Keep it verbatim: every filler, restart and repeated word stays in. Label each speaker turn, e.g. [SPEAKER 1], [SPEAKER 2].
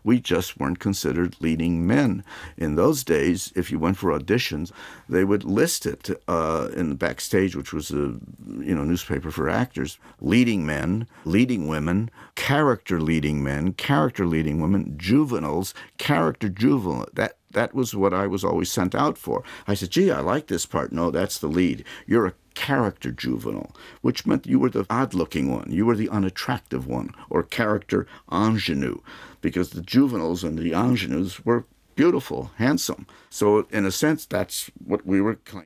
[SPEAKER 1] we just weren't considered leading men. In those days, if you went for auditions, they would list it uh, in the Backstage, which was a you know newspaper for actors, leading men, leading women, character leading men, character leading women, juveniles, character juvenile. That That was what I was always sent out for. I said, gee, I like this part. No, that's the lead. You're a character juvenile, which meant you were the odd-looking one. You were the unattractive one, or character ingenue, because the juveniles and the ingenues were beautiful, handsome. So in a sense, that's what we were